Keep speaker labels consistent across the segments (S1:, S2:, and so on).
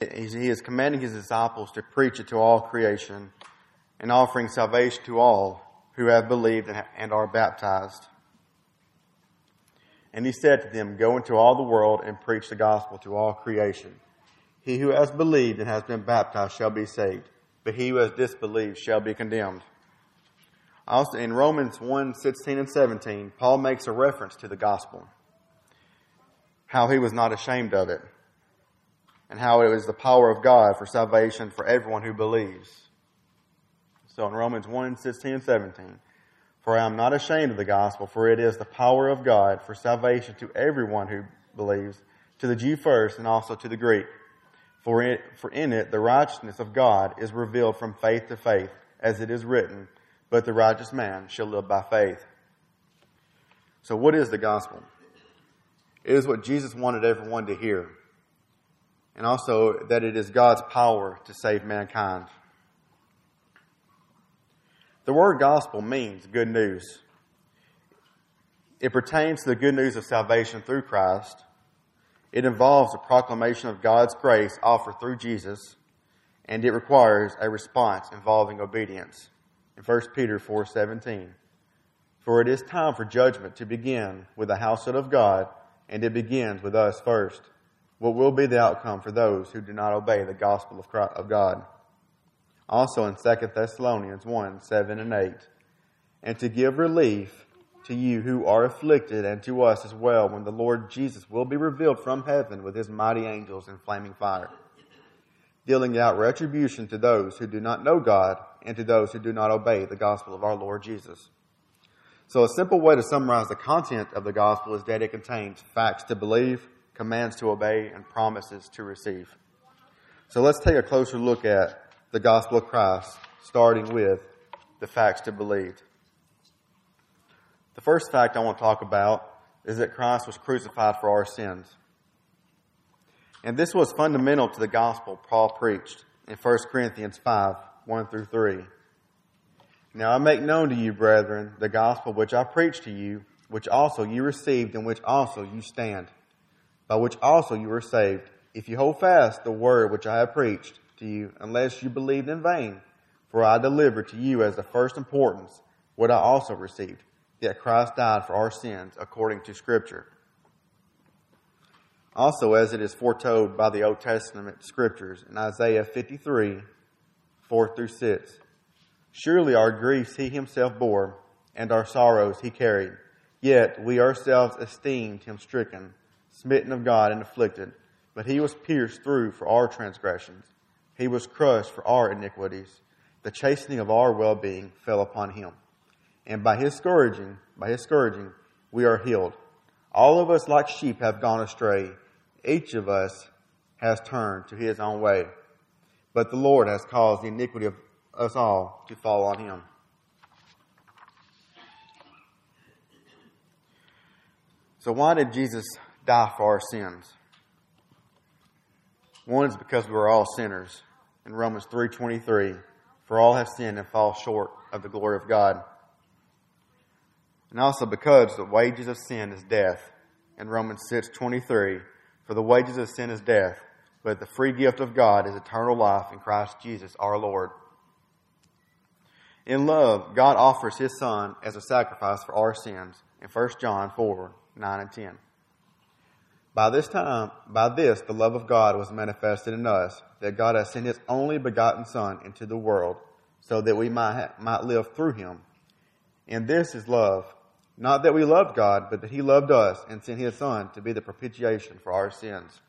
S1: he is commanding his disciples to preach it to all creation and offering salvation to all who have believed and are baptized. And he said to them, "Go into all the world and preach the gospel to all creation. He who has believed and has been baptized shall be saved, but he who has disbelieved shall be condemned." Also, in Romans 1:16 and 17, Paul makes a reference to the gospel, how he was not ashamed of it, and how it was the power of God for salvation for everyone who believes. So in Romans 1:16 and 17, "For I am not ashamed of the gospel, for it is the power of God for salvation to everyone who believes, to the Jew first and also to the Greek. For in it the righteousness of God is revealed from faith to faith, as it is written, but the righteous man shall live by faith." So what is the gospel? It is what Jesus wanted everyone to hear, and also that it is God's power to save mankind. The word gospel means good news. It pertains to the good news of salvation through Christ. It involves the proclamation of God's grace offered through Jesus, and it requires a response involving obedience. In 1 Peter 4:17, "For it is time for judgment to begin with the household of God, and it begins with us first. What will be the outcome for those who do not obey the gospel of God?" Also in 2 Thessalonians 1:7 and 8, "And to give relief to you who are afflicted, and to us as well, when the Lord Jesus will be revealed from heaven with his mighty angels in flaming fire, dealing out retribution to those who do not know God, and to those who do not obey the gospel of our Lord Jesus." So a simple way to summarize the content of the gospel is that it contains facts to believe, commands to obey, and promises to receive. So let's take a closer look at the gospel of Christ, starting with the facts to believe. The first fact I want to talk about is that Christ was crucified for our sins. And this was fundamental to the gospel Paul preached in 1 Corinthians 5:1-3. "Now I make known to you, brethren, the gospel which I preached to you, which also you received, in which also you stand, by which also you were saved, if you hold fast the word which I have preached to you, unless you believed in vain. For I delivered to you as the first importance what I also received, that Christ died for our sins according to Scripture. Also, as it is foretold by the Old Testament Scriptures in Isaiah 53:4-6, surely our griefs he himself bore, and our sorrows he carried. Yet we ourselves esteemed him stricken, smitten of God, and afflicted. But he was pierced through for our transgressions. He was crushed for our iniquities. The chastening of our well-being fell upon him. And by his scourging, we are healed. All of us like sheep have gone astray. Each of us has turned to his own way. But the Lord has caused the iniquity of us all to fall on him." So why did Jesus die for our sins? One is because we were all sinners. In Romans 3:23, "For all have sinned and fall short of the glory of God." And also because the wages of sin is death. In Romans 6:23, "For the wages of sin is death, but the free gift of God is eternal life in Christ Jesus our Lord." In love, God offers his Son as a sacrifice for our sins in 1 John 4:9-10. By this, the love of God was manifested in us, that God has sent his only begotten Son into the world, so that we might live through him. And this is love, not that we loved God, but that he loved us and sent his Son to be the propitiation for our sins.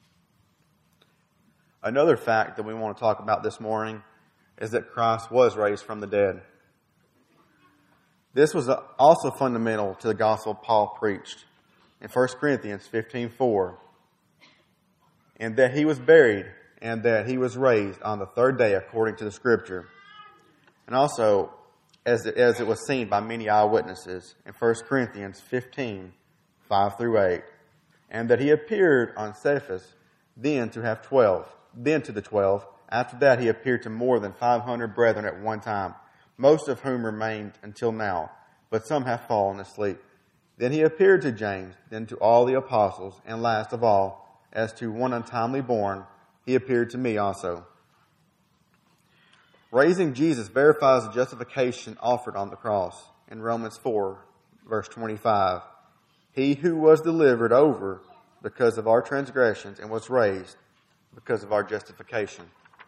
S1: Another fact that we want to talk about this morning is that Christ was raised from the dead. This was also fundamental to the gospel Paul preached in 1 Corinthians 15:4, and that he was buried and that he was raised on the third day according to the Scripture. And also, as it was seen by many eyewitnesses in 1 Corinthians 15:5-8, and that he appeared on Cephas, then to the 12. After that he appeared to more than 500 brethren at one time, most of whom remained until now, but some have fallen asleep. Then he appeared to James, then to all the apostles, and last of all, as to one untimely born, he appeared to me also. Raising Jesus verifies the justification offered on the cross. In Romans 4, verse 25, he who was delivered over because of our transgressions and was raised because of our justification.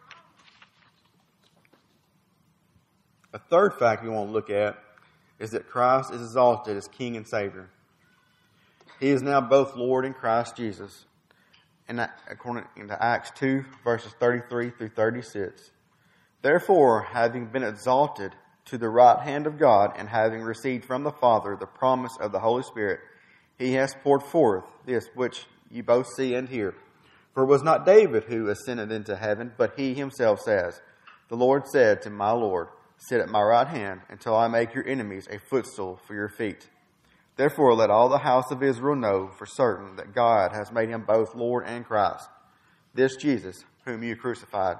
S1: A third fact we want to look at is that Christ is exalted as King and Savior. He is now both Lord and Christ Jesus. And according to Acts 2, verses 33 through 36. Therefore, having been exalted to the right hand of God, and having received from the Father the promise of the Holy Spirit, he has poured forth this which you both see and hear. For it was not David who ascended into heaven, but he himself says, the Lord said to my Lord, sit at my right hand until I make your enemies a footstool for your feet. Therefore let all the house of Israel know for certain that God has made him both Lord and Christ, this Jesus whom you crucified.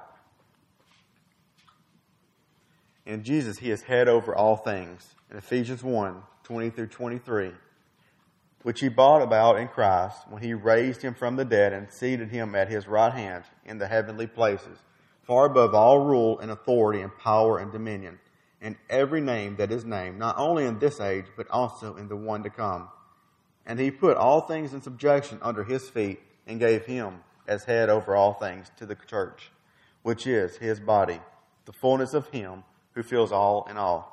S1: In Jesus he is head over all things. In Ephesians 1, 20 through 23, which he brought about in Christ when he raised him from the dead and seated him at his right hand in the heavenly places, far above all rule and authority and power and dominion, and every name that is named, not only in this age, but also in the one to come. And he put all things in subjection under his feet, and gave him as head over all things to the church, which is his body, the fullness of him who fills all in all.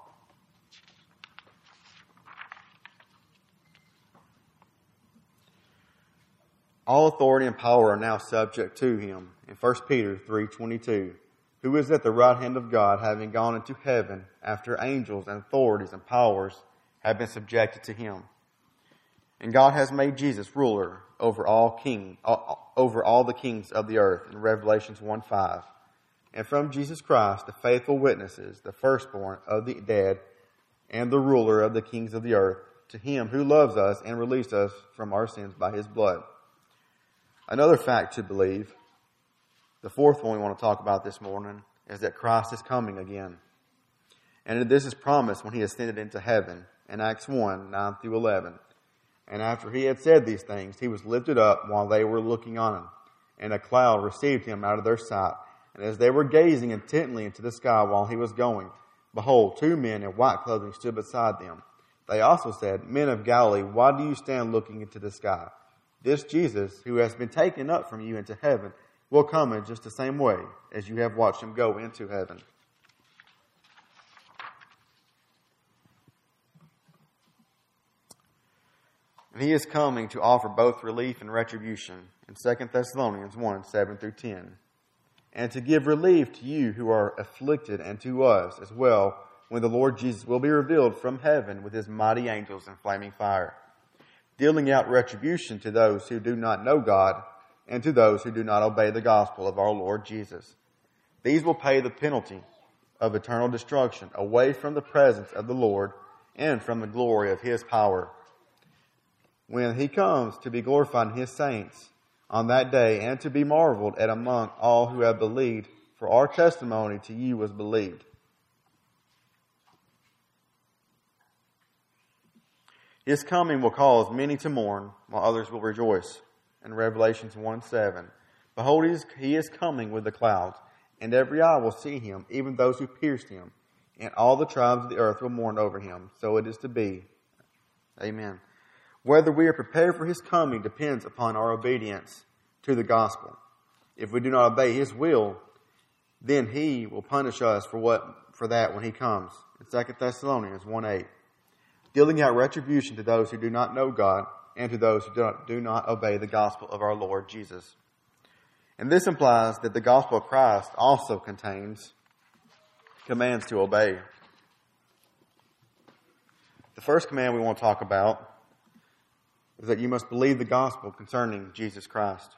S1: All authority and power are now subject to him. In 1 Peter 3:22, who is at the right hand of God, having gone into heaven after angels and authorities and powers have been subjected to him. And God has made Jesus ruler over all the kings of the earth in Revelations 1:5. And from Jesus Christ, the faithful witnesses, the firstborn of the dead, and the ruler of the kings of the earth, to him who loves us and released us from our sins by his blood. Another fact to believe, the fourth one we want to talk about this morning, is that Christ is coming again. And this is promised when he ascended into heaven in Acts 1, 9 through 11. And after he had said these things, he was lifted up while they were looking on him, and a cloud received him out of their sight. And as they were gazing intently into the sky while he was going, behold, two men in white clothing stood beside them. They also said, Men of Galilee, why do you stand looking into the sky? This Jesus, who has been taken up from you into heaven, will come in just the same way as you have watched him go into heaven. And he is coming to offer both relief and retribution in 2 Thessalonians 1, 7 through 10. And to give relief to you who are afflicted, and to us as well, when the Lord Jesus will be revealed from heaven with his mighty angels in flaming fire, dealing out retribution to those who do not know God, and to those who do not obey the gospel of our Lord Jesus. These will pay the penalty of eternal destruction away from the presence of the Lord and from the glory of his power, when he comes to be glorified in his saints on that day, and to be marveled at among all who have believed, for our testimony to you was believed. His coming will cause many to mourn, while others will rejoice. In Revelations 1:7, behold, he is coming with the clouds, and every eye will see him, even those who pierced him, and all the tribes of the earth will mourn over him. So it is to be. Amen. Whether we are prepared for his coming depends upon our obedience to the gospel. If we do not obey his will, then he will punish us for that when he comes. In 2 Thessalonians 1:8, dealing out retribution to those who do not know God and to those who do not obey the gospel of our Lord Jesus. And this implies that the gospel of Christ also contains commands to obey. The first command we want to talk about is that you must believe the gospel concerning Jesus Christ,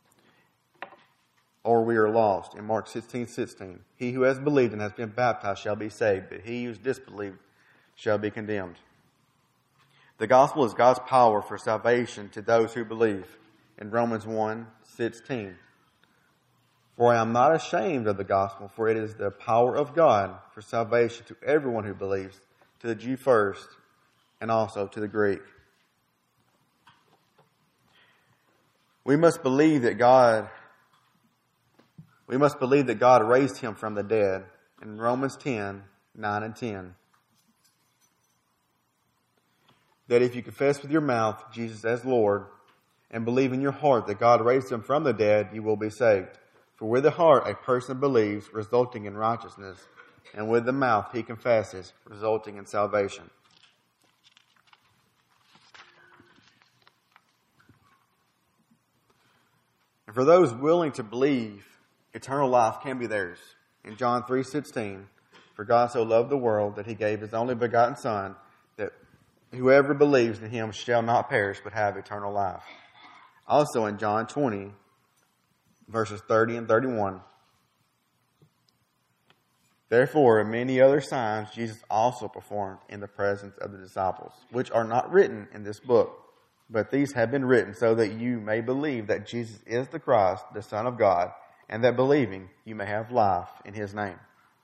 S1: or we are lost. In Mark 16:16, he who has believed and has been baptized shall be saved, but he who is disbelieved shall be condemned. The gospel is God's power for salvation to those who believe. In Romans 1:16, for I am not ashamed of the gospel, for it is the power of God for salvation to everyone who believes, to the Jew first, and also to the Greek. We must believe that God We must believe that God raised him from the dead in Romans 10, 9 and 10. That if you confess with your mouth Jesus as Lord and believe in your heart that God raised him from the dead, you will be saved. For with the heart a person believes, resulting in righteousness, and with the mouth he confesses, resulting in salvation. And for those willing to believe, eternal life can be theirs. In John 3:16, for God so loved the world that he gave his only begotten Son, that whoever believes in him shall not perish but have eternal life. Also in John 20, verses 30 and 31, therefore, many other signs Jesus also performed in the presence of the disciples, which are not written in this book. But these have been written so that you may believe that Jesus is the Christ, the Son of God, and that believing you may have life in his name.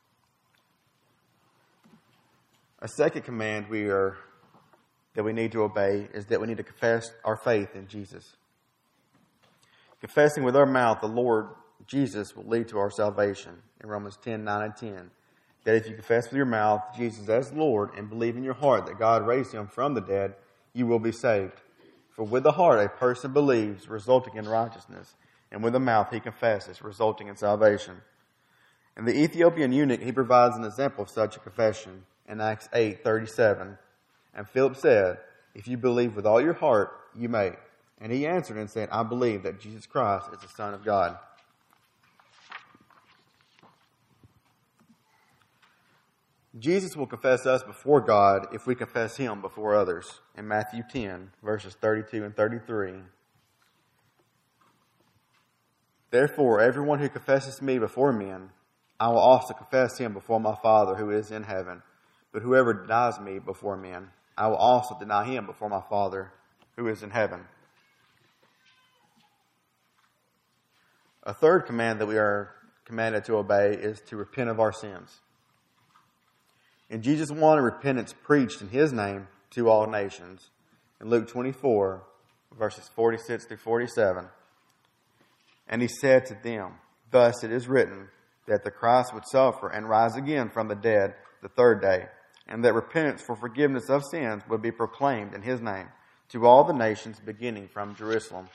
S1: A second command that we need to obey is that we need to confess our faith in Jesus. Confessing with our mouth the Lord Jesus will lead to our salvation. In Romans 10, 9 and 10. That if you confess with your mouth Jesus as Lord and believe in your heart that God raised him from the dead, you will be saved. For with the heart a person believes, resulting in righteousness, and with the mouth he confesses, resulting in salvation. In the Ethiopian eunuch, he provides an example of such a confession in Acts 8:37. And Philip said, if you believe with all your heart, you may. And he answered and said, I believe that Jesus Christ is the Son of God. Jesus will confess us before God if we confess him before others. In Matthew 10, verses 32 and 33. Therefore, everyone who confesses me before men, I will also confess him before my Father who is in heaven. But whoever denies me before men, I will also deny him before my Father who is in heaven. A third command that we are commanded to obey is to repent of our sins. And Jesus wanted repentance preached in his name to all nations. In Luke 24, verses 46 through 47. And he said to them, thus it is written, that the Christ would suffer and rise again from the dead the third day, and that repentance for forgiveness of sins would be proclaimed in his name to all the nations, beginning from Jerusalem.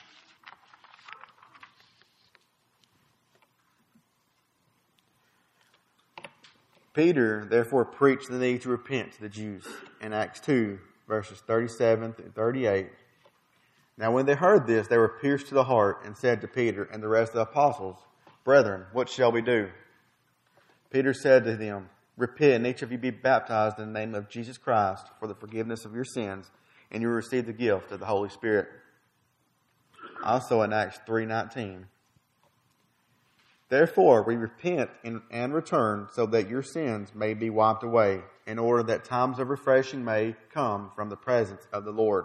S1: Peter therefore preached the need to repent to the Jews in Acts 2, verses 37 through 38. Now when they heard this, they were pierced to the heart and said to Peter and the rest of the apostles, brethren, what shall we do? Peter said to them, repent, and each of you be baptized in the name of Jesus Christ for the forgiveness of your sins, and you will receive the gift of the Holy Spirit. Also in Acts 3:19. Therefore, we repent and return so that your sins may be wiped away, in order that times of refreshing may come from the presence of the Lord.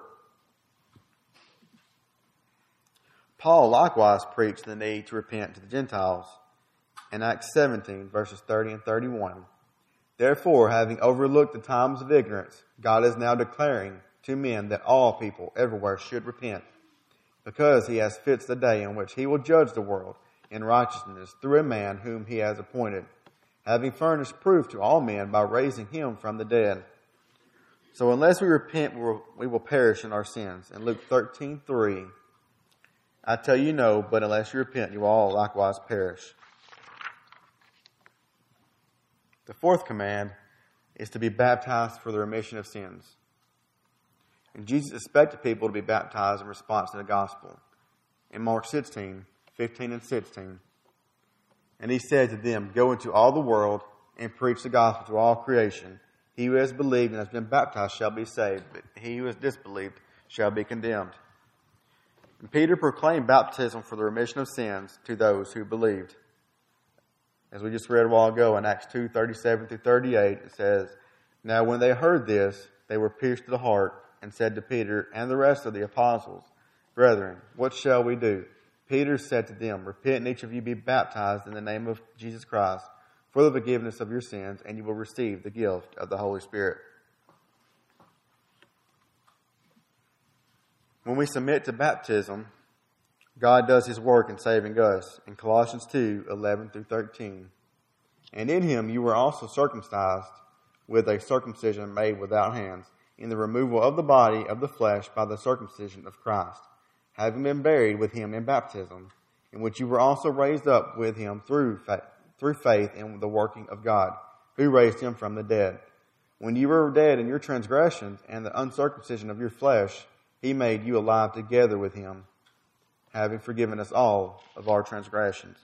S1: Paul likewise preached the need to repent to the Gentiles in Acts 17, verses 30 and 31. Therefore, having overlooked the times of ignorance, God is now declaring to men that all people everywhere should repent, because he has fixed the day in which he will judge the world in righteousness through a man whom he has appointed, having furnished proof to all men by raising him from the dead. So unless we repent, we will perish in our sins. In Luke 13:3, I tell you no, but unless you repent, you will all likewise perish. The fourth command is to be baptized for the remission of sins. And Jesus expected people to be baptized in response to the gospel. In Mark 16, 15 and 16. And he said to them, go into all the world and preach the gospel to all creation. He who has believed and has been baptized shall be saved, but he who has disbelieved shall be condemned. And Peter proclaimed baptism for the remission of sins to those who believed. As we just read a while ago in Acts 2:37 through 38, it says, now when they heard this, they were pierced to the heart and said to Peter and the rest of the apostles, brethren, what shall we do? Peter said to them, repent and each of you be baptized in the name of Jesus Christ for the forgiveness of your sins, and you will receive the gift of the Holy Spirit. When we submit to baptism, God does his work in saving us in Colossians 2:11 through 13. And in him you were also circumcised with a circumcision made without hands, in the removal of the body of the flesh by the circumcision of Christ, having been buried with him in baptism, in which you were also raised up with him through faith in the working of God, who raised him from the dead. When you were dead in your transgressions and the uncircumcision of your flesh, he made you alive together with him, having forgiven us all of our transgressions.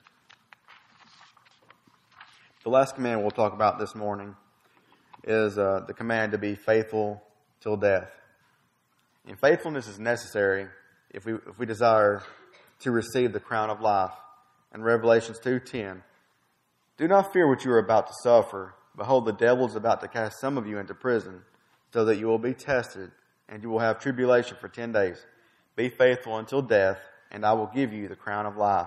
S1: The last command we'll talk about this morning is the command to be faithful till death. And faithfulness is necessary if we desire to receive the crown of life. In Revelations 2:10, do not fear what you are about to suffer. Behold, the devil is about to cast some of you into prison, so that you will be tested, and you will have tribulation for 10 days. Be faithful until death, and I will give you the crown of life.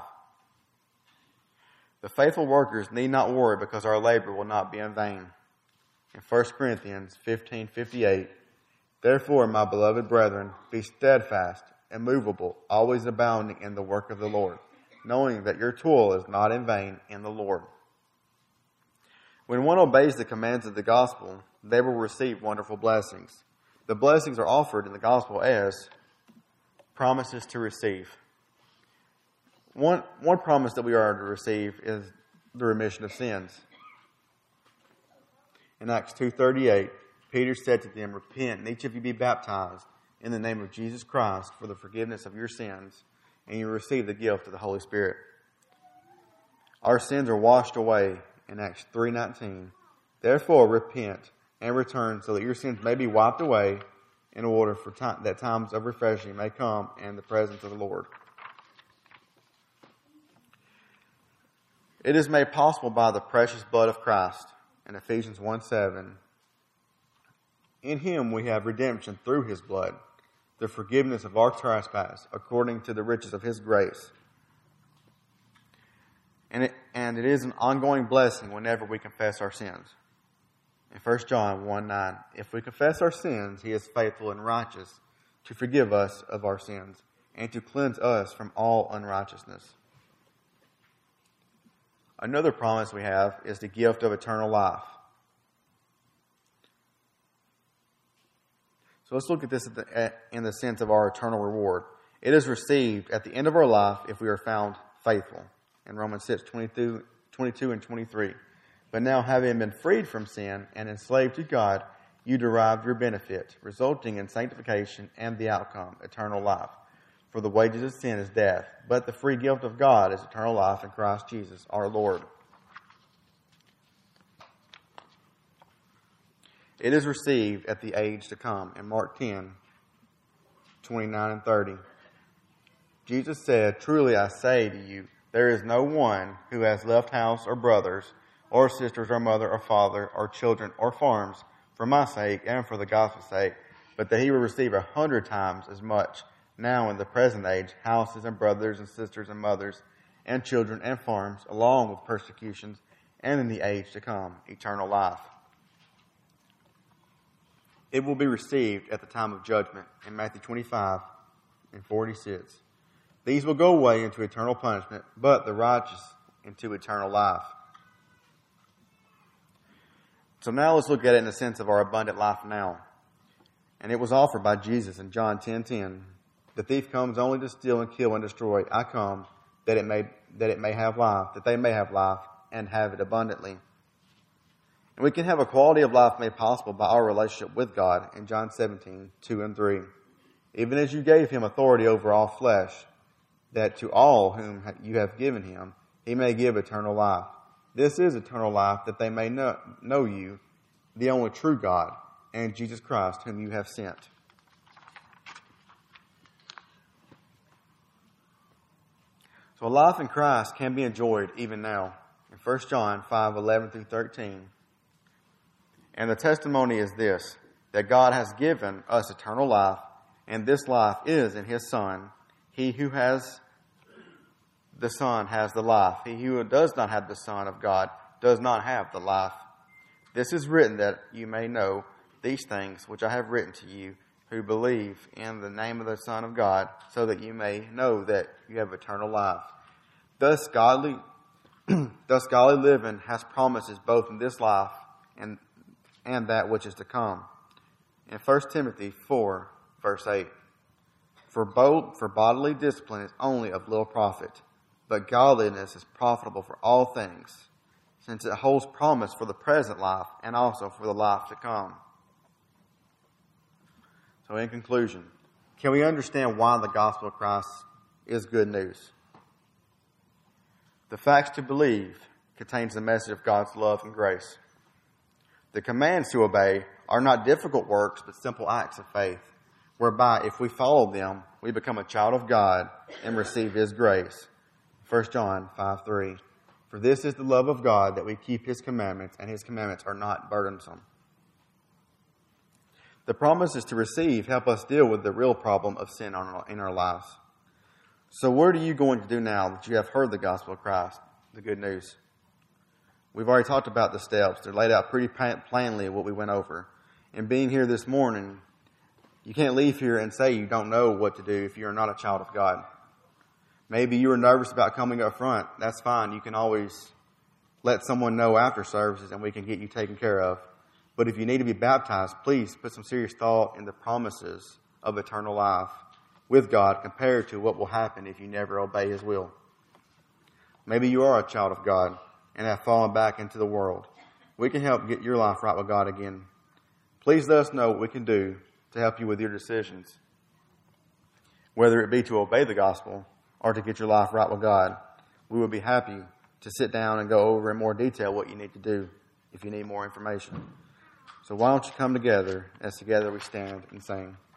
S1: The faithful workers need not worry, because our labor will not be in vain. In 1 Corinthians 15:58, therefore, my beloved brethren, be steadfast, immovable, always abounding in the work of the Lord, knowing that your toil is not in vain in the Lord. When one obeys the commands of the gospel, they will receive wonderful blessings. The blessings are offered in the gospel as promises to receive. One promise that we are to receive is the remission of sins. In Acts 2:38, Peter said to them, repent and each of you be baptized in the name of Jesus Christ for the forgiveness of your sins, and you receive the gift of the Holy Spirit. Our sins are washed away in Acts 3:19. Therefore, repent and return so that your sins may be wiped away, in order for that times of refreshing may come in the presence of the Lord. It is made possible by the precious blood of Christ. In Ephesians 1:7, in him we have redemption through his blood, the forgiveness of our trespass, according to the riches of his grace. And it is an ongoing blessing whenever we confess our sins. In 1 John 1:9, if we confess our sins, he is faithful and righteous to forgive us of our sins and to cleanse us from all unrighteousness. Another promise we have is the gift of eternal life. So let's look at this in the sense of our eternal reward. It is received at the end of our life if we are found faithful. In Romans 6:22 and 23. But now, having been freed from sin and enslaved to God, you derived your benefit, resulting in sanctification and the outcome, eternal life. For the wages of sin is death, but the free gift of God is eternal life in Christ Jesus our Lord. It is received at the age to come. In Mark 10:29 and 30. Jesus said, truly I say to you, there is no one who has left house or brothers or sisters or mother or father or children or farms for my sake and for the gospel's sake, but that he will receive 100 times as much now in the present age, houses and brothers and sisters and mothers and children and farms, along with persecutions, and in the age to come, eternal life. It will be received at the time of judgment in Matthew 25:46. These will go away into eternal punishment, but the righteous into eternal life. So now let's look at it in the sense of our abundant life now. And it was offered by Jesus in John 10:10. The thief comes only to steal and kill and destroy. I come that it may have life, that they may have life and have it abundantly. And we can have a quality of life made possible by our relationship with God in John 17:2 and 3. Even as you gave him authority over all flesh, that to all whom you have given him, he may give eternal life. This is eternal life, that they may know you, the only true God, and Jesus Christ, whom you have sent. So life in Christ can be enjoyed even now. In 1 John 5:11 through 13. And the testimony is this, that God has given us eternal life, and this life is in his Son. He who has the Son has the life. He who does not have the Son of God does not have the life. This is written that you may know these things which I have written to you, who believe in the name of the Son of God, so that you may know that you have eternal life. Thus godly living has promises both in this life and that which is to come. In 1 Timothy 4, verse 8, For bodily discipline is only of little profit, but godliness is profitable for all things, since it holds promise for the present life and also for the life to come. So in conclusion, can we understand why the gospel of Christ is good news? The facts to believe contains the message of God's love and grace. The commands to obey are not difficult works, but simple acts of faith, whereby if we follow them, we become a child of God and receive His grace. 1 John 5:3. For this is the love of God, that we keep His commandments, and His commandments are not burdensome. The promises to receive help us deal with the real problem of sin in our lives. So what are you going to do now that you have heard the gospel of Christ, the good news? We've already talked about the steps. They're laid out pretty plainly what we went over. And being here this morning, you can't leave here and say you don't know what to do if you're not a child of God. Maybe you were nervous about coming up front. That's fine. You can always let someone know after services and we can get you taken care of. But if you need to be baptized, please put some serious thought in the promises of eternal life with God compared to what will happen if you never obey His will. Maybe you are a child of God and have fallen back into the world. We can help get your life right with God again. Please let us know what we can do to help you with your decisions, whether it be to obey the gospel or to get your life right with God. We would be happy to sit down and go over in more detail what you need to do if you need more information. So why don't you come together as together we stand and sing.